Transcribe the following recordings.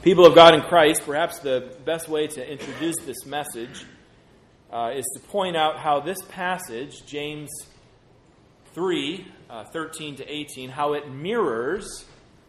People of God in Christ, perhaps the best way to introduce this message is to point out how this passage, James 3, 13 to 18, how it mirrors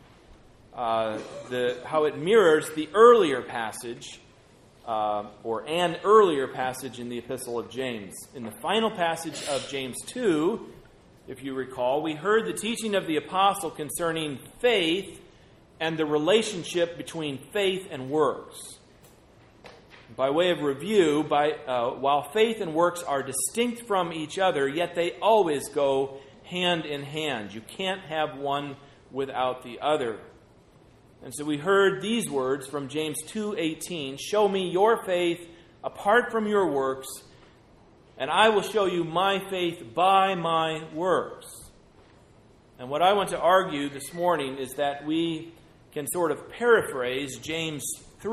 the earlier passage, or an earlier passage in the Epistle of James. In the final passage of James 2, if you recall, we heard the teaching of the apostle concerning faith and the relationship between faith and works. By way of review, while faith and works are distinct from each other, yet they always go hand in hand. You can't have one without the other. And so we heard these words from James 2:18, "Show me your faith apart from your works, and I will show you my faith by my works." And what I want to argue this morning is that we can sort of paraphrase James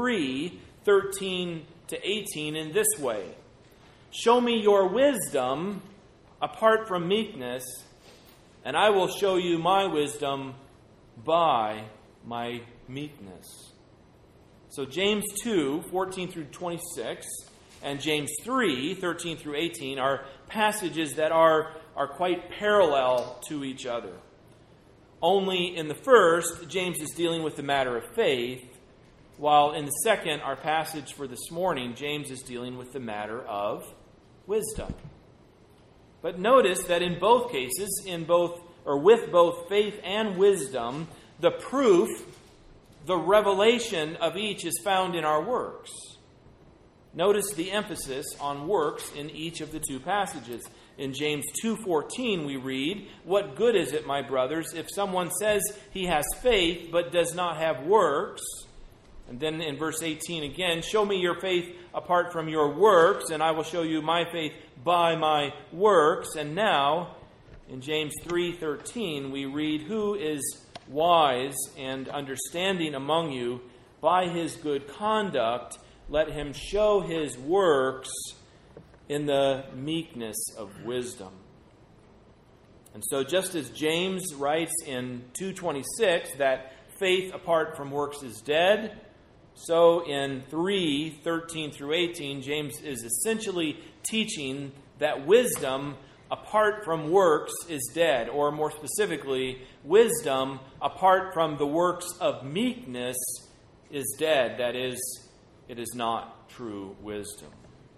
3:13 to 18 in this way. "Show me your wisdom apart from meekness, and I will show you my wisdom by my meekness." So James 2:14 through 26 and James 3:13 through 18 are passages that are quite parallel to each other. Only in the first, James is dealing with the matter of faith, while in the second, our passage for this morning, James is dealing with the matter of wisdom. But notice that in both cases, with both faith and wisdom, the proof, the revelation of each is found in our works. Notice the emphasis on works in each of the two passages. In James 2:14 we read, "What good is it, my brothers, if someone says he has faith but does not have works?" And then in verse 18 again, "Show me your faith apart from your works, and I will show you my faith by my works." And now in James 3:13 we read, "Who is wise and understanding among you? By his good conduct let him show his works in the meekness of wisdom." And so just as James writes in 2:26 that faith apart from works is dead, so in 3:13 through 18, James is essentially teaching that wisdom apart from works is dead, or more specifically, wisdom apart from the works of meekness is dead. That is, it is not true wisdom.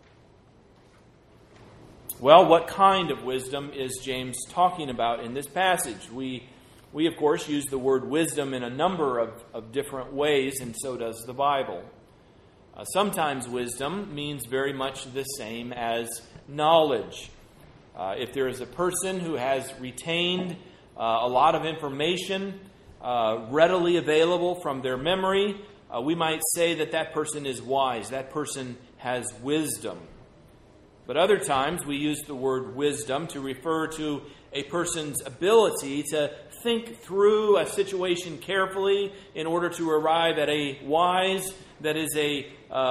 Well, what kind of wisdom is James talking about in this passage? We of course, use the word wisdom in a number of different ways, and so does the Bible. Sometimes wisdom means very much the same as knowledge. If there is a person who has retained a lot of information readily available from their memory, we might say that person is wise. That person has wisdom. But other times we use the word wisdom to refer to a person's ability to think through a situation carefully in order to arrive at a wise, that is a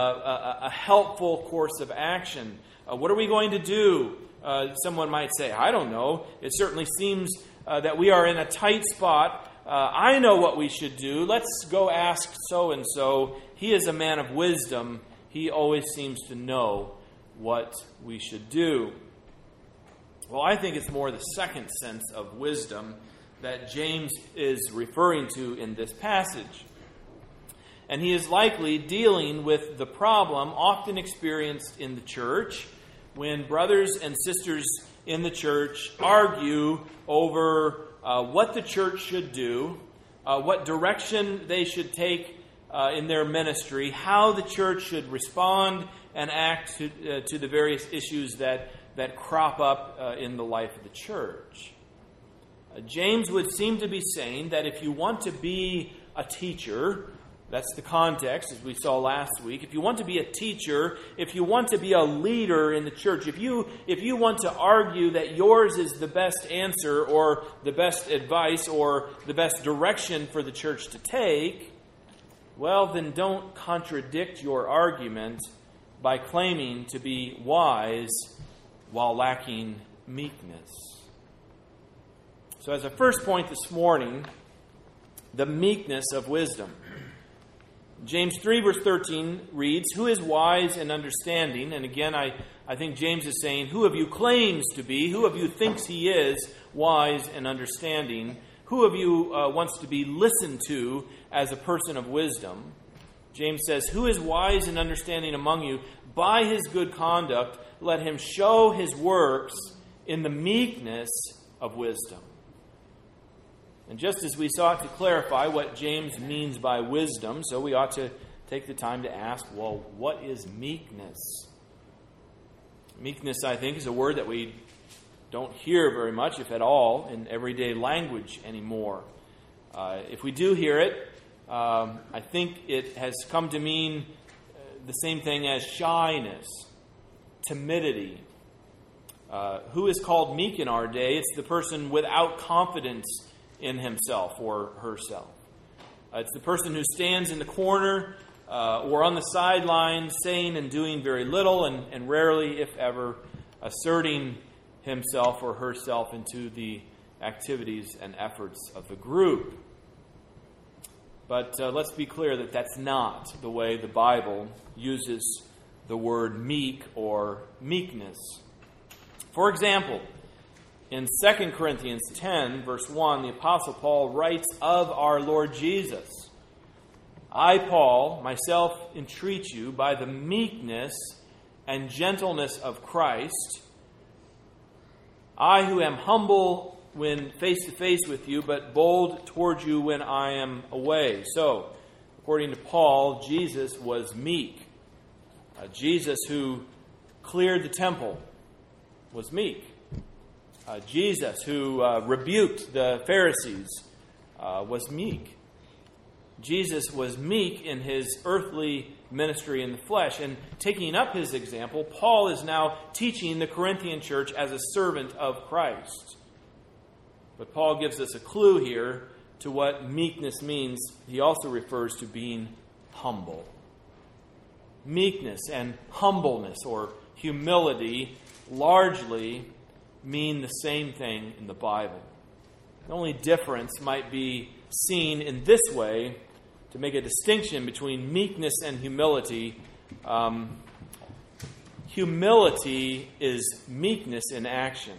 helpful course of action. What are we going to do? Someone might say, "I don't know. It certainly seems that we are in a tight spot. I know what we should do. Let's go ask so-and-so. He is a man of wisdom. He always seems to know what we should do." Well, I think it's more the second sense of wisdom that James is referring to in this passage. And he is likely dealing with the problem often experienced in the church when brothers and sisters in the church argue over what the church should do, what direction they should take in their ministry, how the church should respond and act to the various issues that crop up in the life of the church. James would seem to be saying that if you want to be a teacher, that's the context as we saw last week, if you want to be a teacher, if you want to be a leader in the church, if you want to argue that yours is the best answer or the best advice or the best direction for the church to take, well, then don't contradict your argument by claiming to be wise while lacking meekness. So as a first point this morning, the meekness of wisdom. James 3 verse 13 reads, "Who is wise and understanding?" And again, I think James is saying, who of you claims to be, who of you thinks he is wise and understanding? Who of you wants to be listened to as a person of wisdom? James says, "Who is wise and understanding among you? By his good conduct, let him show his works in the meekness of wisdom." And just as we sought to clarify what James means by wisdom, so we ought to take the time to ask, well, what is meekness? Meekness, I think, is a word that we don't hear very much, if at all, in everyday language anymore. If we do hear it, I think it has come to mean the same thing as shyness, timidity. Who is called meek in our day? It's the person without confidence in himself or herself. It's the person who stands in the corner or on the sidelines, saying and doing very little and rarely, if ever, asserting himself or herself into the activities and efforts of the group. But let's be clear that that's not the way the Bible uses the word meek or meekness. For example, in 2 Corinthians 10, verse 1, the Apostle Paul writes of our Lord Jesus, "I, Paul, myself entreat you by the meekness and gentleness of Christ, I who am humble when face to face with you, but bold toward you when I am away." So, according to Paul, Jesus was meek. Jesus, who cleared the temple, was meek. Jesus, who rebuked the Pharisees, was meek. Jesus was meek in his earthly ministry in the flesh. And taking up his example, Paul is now teaching the Corinthian church as a servant of Christ. But Paul gives us a clue here to what meekness means. He also refers to being humble. Meekness and humbleness, or humility, largely mean the same thing in the Bible. The only difference might be seen in this way to make a distinction between meekness and humility. Humility is meekness in action.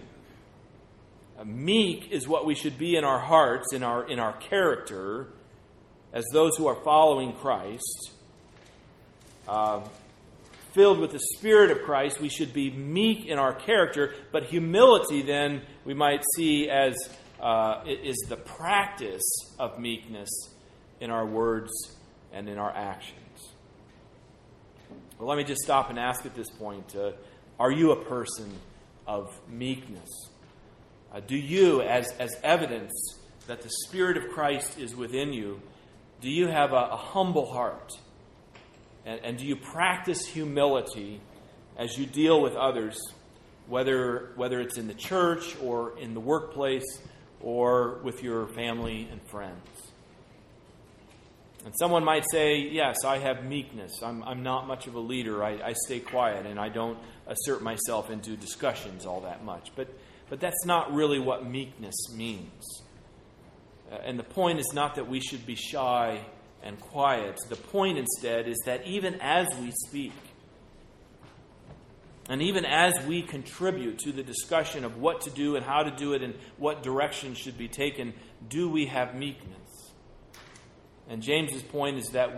Meek is what we should be in our hearts, in our character, as those who are following Christ. Filled with the Spirit of Christ, we should be meek in our character, but humility then we might see as is the practice of meekness in our words and in our actions. Well, let me just stop and ask at this point, are you a person of meekness? Do you, as evidence that the Spirit of Christ is within you, do you have a humble heart? And do you practice humility as you deal with others, whether it's in the church or in the workplace or with your family and friends? And someone might say, yes, I have meekness. I'm not much of a leader. I stay quiet and I don't assert myself into discussions all that much. But that's not really what meekness means. And the point is not that we should be shy and quiet. The point instead is that even as we speak, and even as we contribute to the discussion of what to do and how to do it and what direction should be taken, do we have meekness? And James's point is that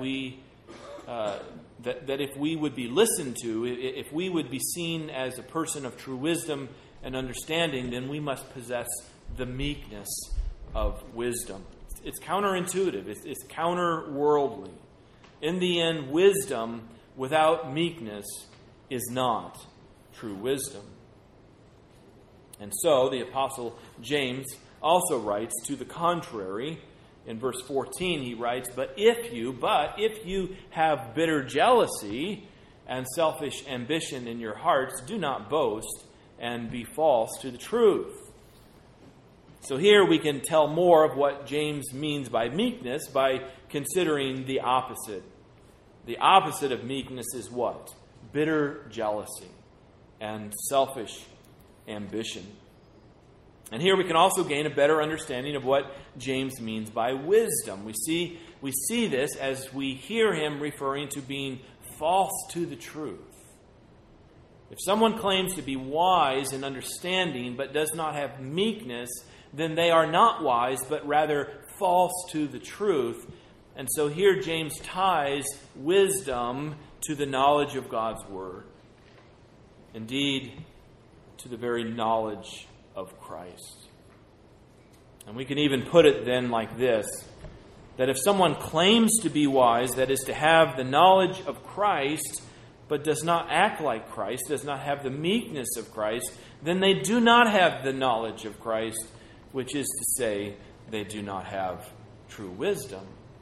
that if we would be listened to, if we would be seen as a person of true wisdom and understanding, then we must possess the meekness of wisdom. It's counterintuitive. It's counter-worldly. In the end, wisdom without meekness is not true wisdom. And so the Apostle James also writes to the contrary. In verse 14 he writes, But if you have bitter jealousy and selfish ambition in your hearts, do not boast and be false to the truth." So here we can tell more of what James means by meekness by considering the opposite. The opposite of meekness is what? Bitter jealousy and selfish ambition. And here we can also gain a better understanding of what James means by wisdom. We see this as we hear him referring to being false to the truth. If someone claims to be wise and understanding but does not have meekness, then they are not wise, but rather false to the truth. And so here James ties wisdom to the knowledge of God's Word. Indeed, to the very knowledge of Christ. And we can even put it then like this, that if someone claims to be wise, that is to have the knowledge of Christ, but does not act like Christ, does not have the meekness of Christ, then they do not have the knowledge of Christ, which is to say, they do not have true wisdom.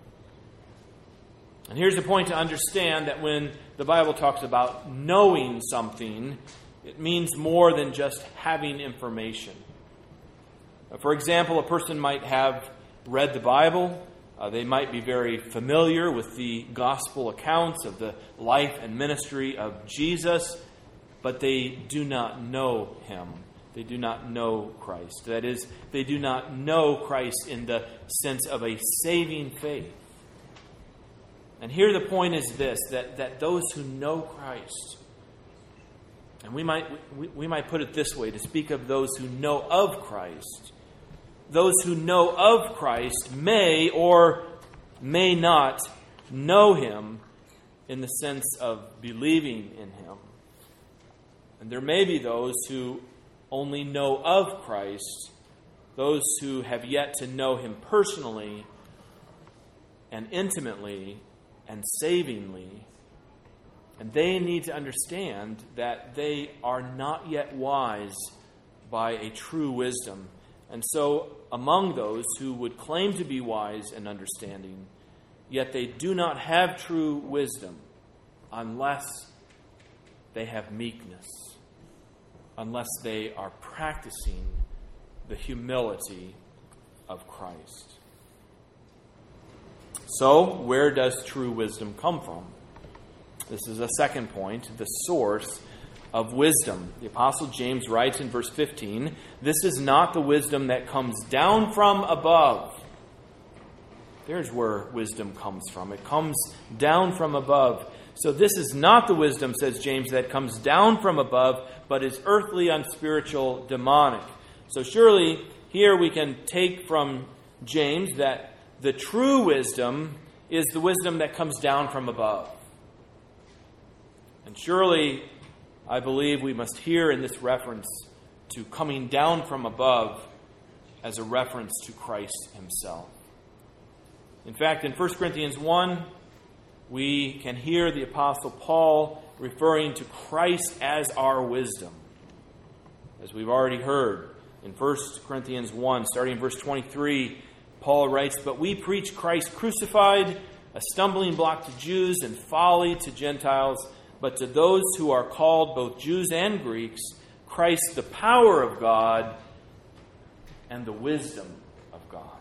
And here's the point to understand, that when the Bible talks about knowing something, it means more than just having information. For example, a person might have read the Bible. They might be very familiar with the gospel accounts of the life and ministry of Jesus, but they do not know Him. They do not know Christ. That is, they do not know Christ in the sense of a saving faith. And here the point is this, that those who know Christ, and we might put it this way, to speak of those who know of Christ, those who know of Christ may or may not know Him in the sense of believing in Him. And there may be those who only know of Christ, those who have yet to know Him personally and intimately and savingly. And they need to understand that they are not yet wise by a true wisdom. And so, among those who would claim to be wise and understanding, yet they do not have true wisdom unless they have meekness, unless they are practicing the humility of Christ. So, where does true wisdom come from? This is a second point, the source of wisdom. The Apostle James writes in verse 15, "This is not the wisdom that comes down from above." There's where wisdom comes from. It comes down from above. So this is not the wisdom, says James, that comes down from above, but is earthly, unspiritual, demonic. So surely here we can take from James that the true wisdom is the wisdom that comes down from above. And surely, I believe we must hear in this reference to coming down from above as a reference to Christ Himself. In fact, in 1 Corinthians 1, we can hear the Apostle Paul referring to Christ as our wisdom. As we've already heard in 1 Corinthians 1, starting in verse 23, Paul writes, "But we preach Christ crucified, a stumbling block to Jews and folly to Gentiles. But to those who are called, both Jews and Greeks, Christ the power of God and the wisdom of God."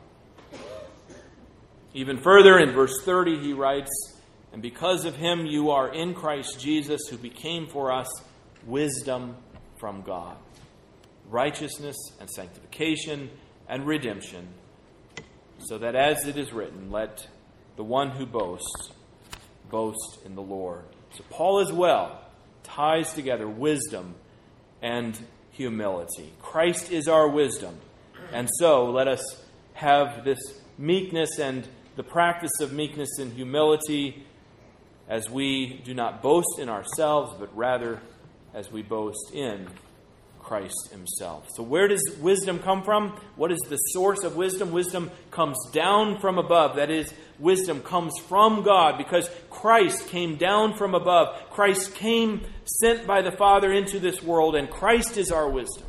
Even further, in verse 30, he writes, "And because of Him you are in Christ Jesus, who became for us wisdom from God, righteousness and sanctification and redemption, so that as it is written, let the one who boasts, boast in the Lord." So Paul as well ties together wisdom and humility. Christ is our wisdom. And so let us have this meekness and the practice of meekness and humility as we do not boast in ourselves, but rather as we boast in Christ Himself. So where does wisdom come from? What is the source of wisdom? Wisdom comes down from above. That is, wisdom comes from God because Christ came down from above. Christ came sent by the Father into this world, and Christ is our wisdom.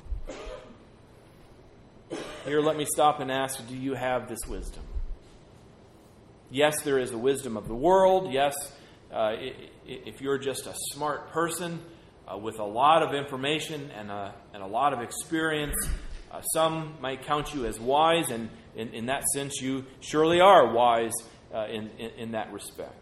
Here, let me stop and ask, do you have this wisdom? Yes, there is a wisdom of the world. Yes, if you're just a smart person, with a lot of information and a lot of experience, some might count you as wise, and in that sense you surely are wise in that respect.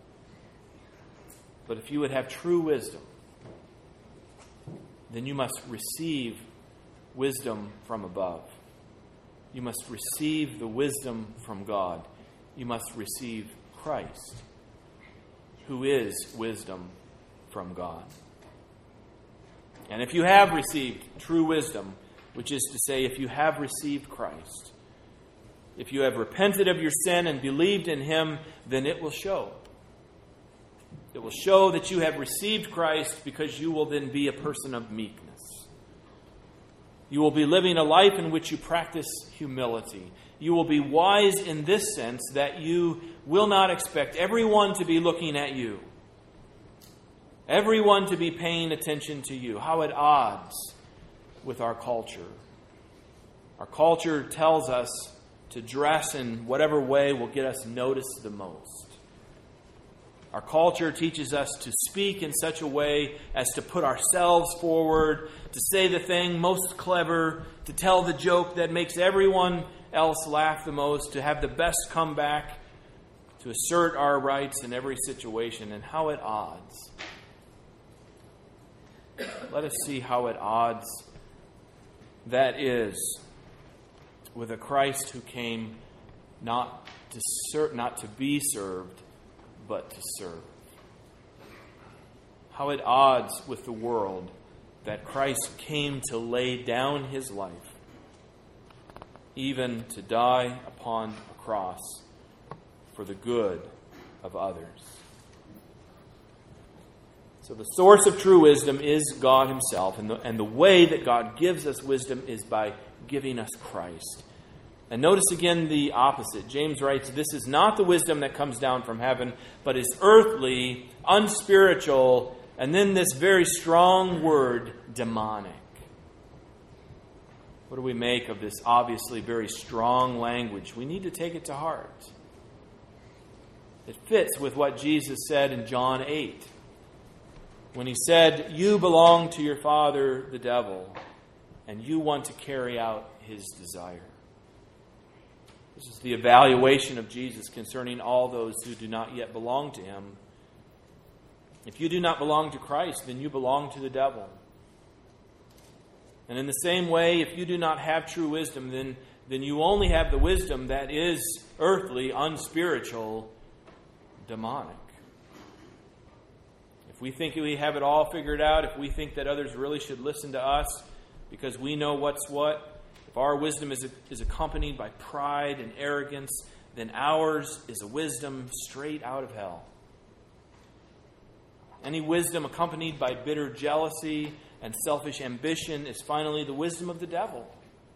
But if you would have true wisdom, then you must receive wisdom from above. You must receive the wisdom from God. You must receive Christ, who is wisdom from God. And if you have received true wisdom, which is to say, if you have received Christ, if you have repented of your sin and believed in Him, then it will show. It will show that you have received Christ, because you will then be a person of meekness. You will be living a life in which you practice humility. You will be wise in this sense that you will not expect everyone to be looking at you, everyone to be paying attention to you. How at odds with our culture. Our culture tells us to dress in whatever way will get us noticed the most. Our culture teaches us to speak in such a way as to put ourselves forward, to say the thing most clever, to tell the joke that makes everyone else laugh the most, to have the best comeback, to assert our rights in every situation. And how at odds. Let us see how at odds that is with a Christ who came not to be served, but to serve. How at odds with the world that Christ came to lay down His life, even to die upon a cross for the good of others. So the source of true wisdom is God Himself, and the way that God gives us wisdom is by giving us Christ. And notice again the opposite. James writes, this is not the wisdom that comes down from heaven, but is earthly, unspiritual, and then this very strong word, demonic. What do we make of this obviously very strong language? We need to take it to heart. It fits with what Jesus said in John 8, when He said, you belong to your father, the devil, and you want to carry out his desire. This is the evaluation of Jesus concerning all those who do not yet belong to Him. If you do not belong to Christ, then you belong to the devil. And in the same way, if you do not have true wisdom, then you only have the wisdom that is earthly, unspiritual, demonic. If we think we have it all figured out, if we think that others really should listen to us because we know what's what, if our wisdom is accompanied by pride and arrogance, then ours is a wisdom straight out of hell. Any wisdom accompanied by bitter jealousy and selfish ambition is finally the wisdom of the devil.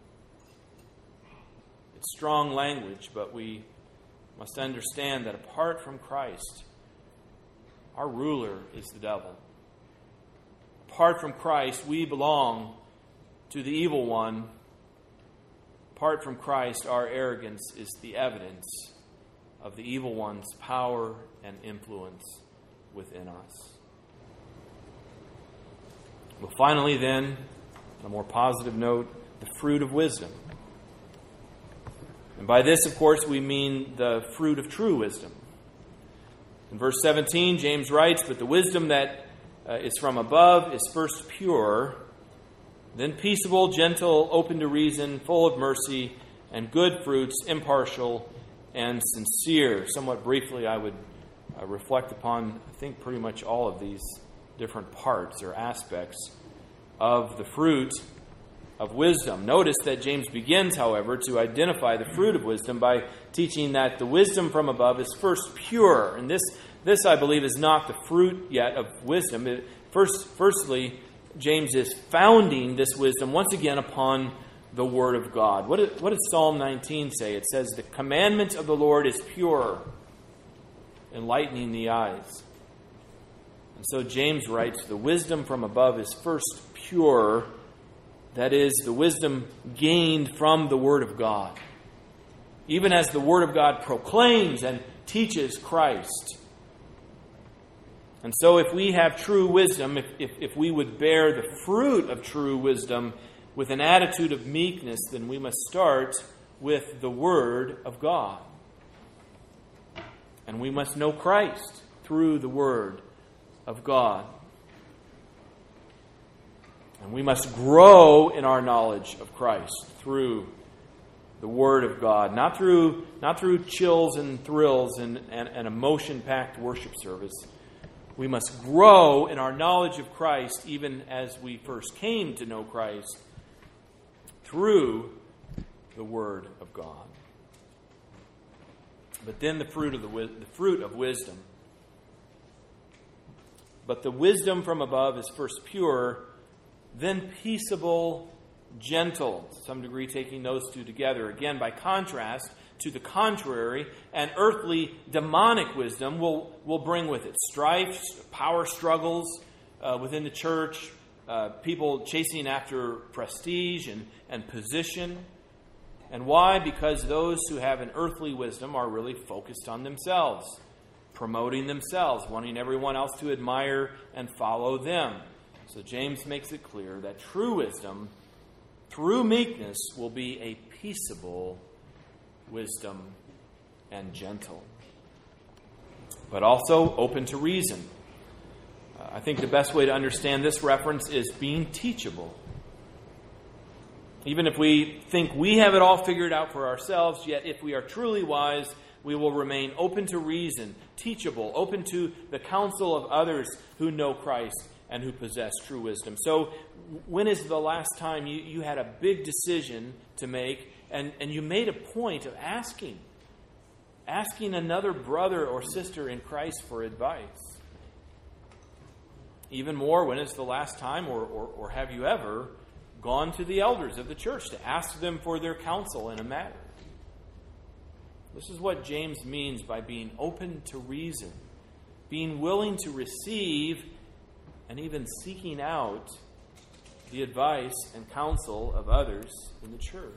It's strong language, but we must understand that apart from Christ, our ruler is the devil. Apart from Christ, we belong to the evil one. Apart from Christ, our arrogance is the evidence of the evil one's power and influence within us. Well, finally then, on a more positive note, the fruit of wisdom. And by this, of course, we mean the fruit of true wisdom. In verse 17, James writes, but the wisdom that is from above is first pure, then peaceable, gentle, open to reason, full of mercy and good fruits, impartial and sincere. Somewhat briefly, I would reflect upon, I think, pretty much all of these different parts or aspects of the fruit of wisdom. Notice that James begins, however, to identify the fruit of wisdom by teaching that the wisdom from above is first pure. And this I believe, is not the fruit yet of wisdom. Firstly, James is founding this wisdom once again upon the Word of God. What does Psalm 19 say? It says, the commandment of the Lord is pure, enlightening the eyes. And so James writes, the wisdom from above is first pure. That is, the wisdom gained from the Word of God. Even as the Word of God proclaims and teaches Christ. And so if we have true wisdom, if we would bear the fruit of true wisdom with an attitude of meekness, then we must start with the Word of God. And we must know Christ through the Word of God. And we must grow in our knowledge of Christ through the Word of God, not through chills and thrills and emotion-packed worship service. We must grow in our knowledge of Christ even as we first came to know Christ through the Word of God. But then the fruit of wisdom. But the wisdom from above is first pure, then peaceable, gentle. To some degree, taking those two together. Again, by contrast to the contrary, and earthly demonic wisdom will bring with it strife, power struggles within the church, people chasing after prestige and position. And why? Because those who have an earthly wisdom are really focused on themselves, promoting themselves, wanting everyone else to admire and follow them. So James makes it clear that true wisdom, through meekness, will be a peaceable wisdom and gentle, but also open to reason. I think the best way to understand this reference is being teachable. Even if we think we have it all figured out for ourselves, yet if we are truly wise, we will remain open to reason, teachable, open to the counsel of others who know Christ and who possess true wisdom. So when is the last time you had a big decision to make and you made a point of asking another brother or sister in Christ for advice? Even more, when is the last time or have you ever gone to the elders of the church to ask them for their counsel in a matter? This is what James means by being open to reason, being willing to receive and even seeking out the advice and counsel of others in the church.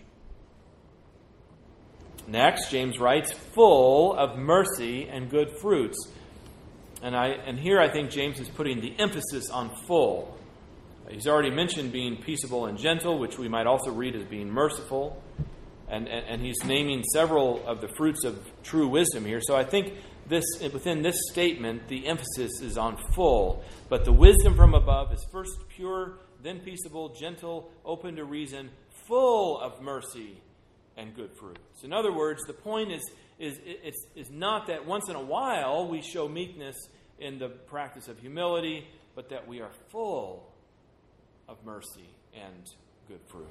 Next, James writes, full of mercy and good fruits. And here I think James is putting the emphasis on full. He's already mentioned being peaceable and gentle, which we might also read as being merciful. And he's naming several of the fruits of true wisdom here. So I think within this statement, the emphasis is on full. But the wisdom from above is first pure, then peaceable, gentle, open to reason, full of mercy and good fruits. In other words, the point is not that once in a while we show meekness in the practice of humility, but that we are full of mercy and good fruits.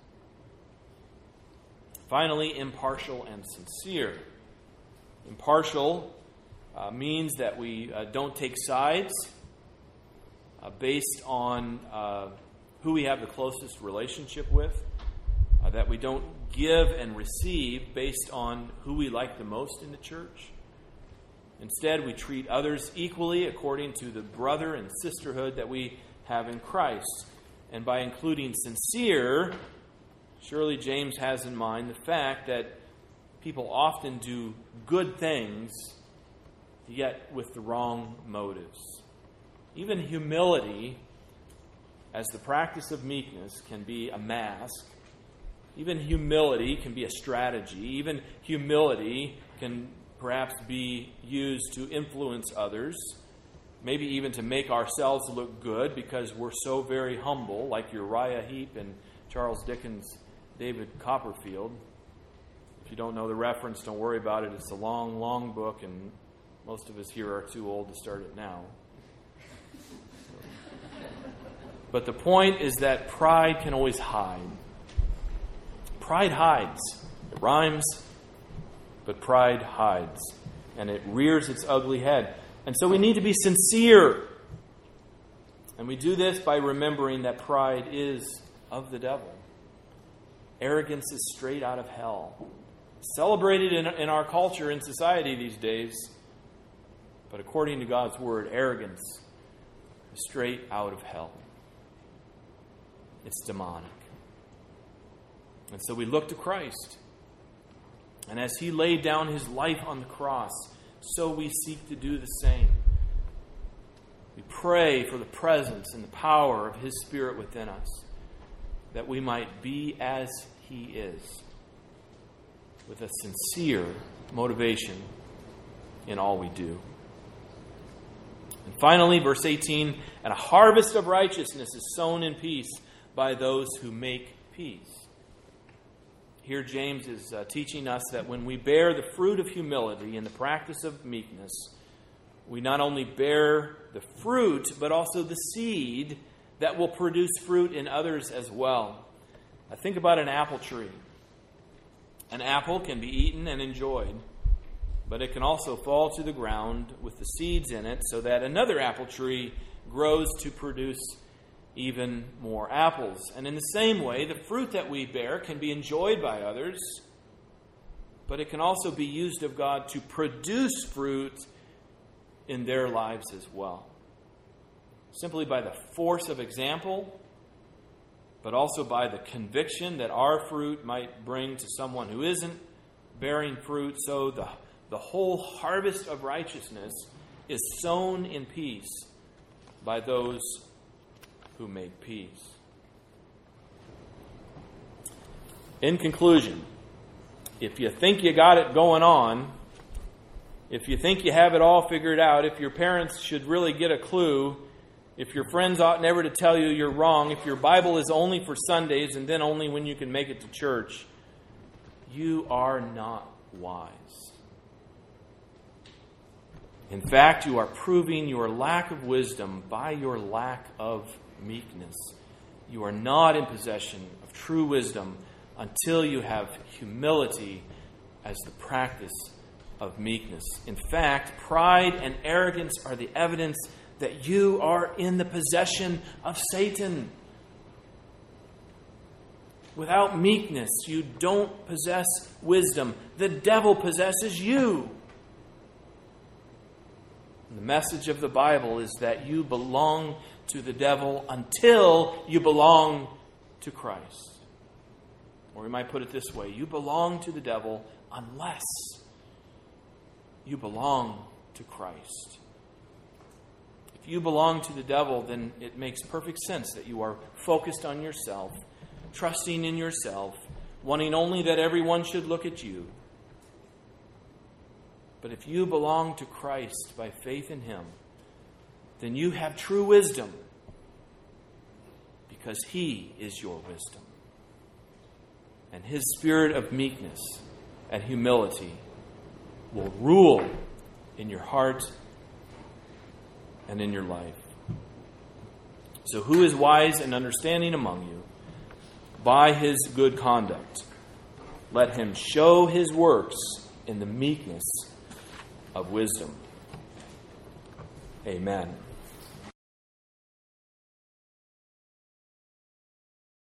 Finally, impartial and sincere. Impartial means that we don't take sides based on who we have the closest relationship with, that we don't give and receive based on who we like the most in the church. Instead, we treat others equally according to the brother and sisterhood that we have in Christ. And by including sincere, surely James has in mind the fact that people often do good things, yet with the wrong motives. Even humility, as the practice of meekness, can be a mask. Even humility can be a strategy. Even humility can perhaps be used to influence others, maybe even to make ourselves look good because we're so very humble, like Uriah Heep and Charles Dickens' David Copperfield. If you don't know the reference, don't worry about it. It's a long, long book, and most of us here are too old to start it now. But the point is that pride can always hide. Pride hides. It rhymes, but pride hides. And it rears its ugly head. And so we need to be sincere. And we do this by remembering that pride is of the devil. Arrogance is straight out of hell. Celebrated in our culture and society these days. But according to God's word, arrogance is straight out of hell. It's demonic. And so we look to Christ. And as He laid down His life on the cross, so we seek to do the same. We pray for the presence and the power of His Spirit within us, that we might be as He is, with a sincere motivation in all we do. And finally, verse 18, and a harvest of righteousness is sown in peace by those who make peace. Here James is teaching us that when we bear the fruit of humility and the practice of meekness, we not only bear the fruit, but also the seed that will produce fruit in others as well. I think about an apple tree. An apple can be eaten and enjoyed, but it can also fall to the ground with the seeds in it so that another apple tree grows to produce even more apples. And in the same way, the fruit that we bear can be enjoyed by others, but it can also be used of God to produce fruit in their lives as well. Simply by the force of example, but also by the conviction that our fruit might bring to someone who isn't bearing fruit. So the whole harvest of righteousness is sown in peace by those who make peace. In conclusion, if you think you got it going on, if you think you have it all figured out, if your parents should really get a clue, if your friends ought never to tell you you're wrong, if your Bible is only for Sundays and then only when you can make it to church, you are not wise. In fact, you are proving your lack of wisdom by your lack of meekness. You are not in possession of true wisdom until you have humility as the practice of meekness. In fact, pride and arrogance are the evidence that you are in the possession of Satan. Without meekness, you don't possess wisdom. The devil possesses you. The message of the Bible is that you belong to the devil until you belong to Christ. Or we might put it this way, you belong to the devil unless you belong to Christ. If you belong to the devil, then it makes perfect sense that you are focused on yourself, trusting in yourself, wanting only that everyone should look at you. But if you belong to Christ by faith in Him, then you have true wisdom because He is your wisdom. And His spirit of meekness and humility will rule in your heart and in your life. So who is wise and understanding among you? By his good conduct, let him show his works in the meekness of wisdom. Amen.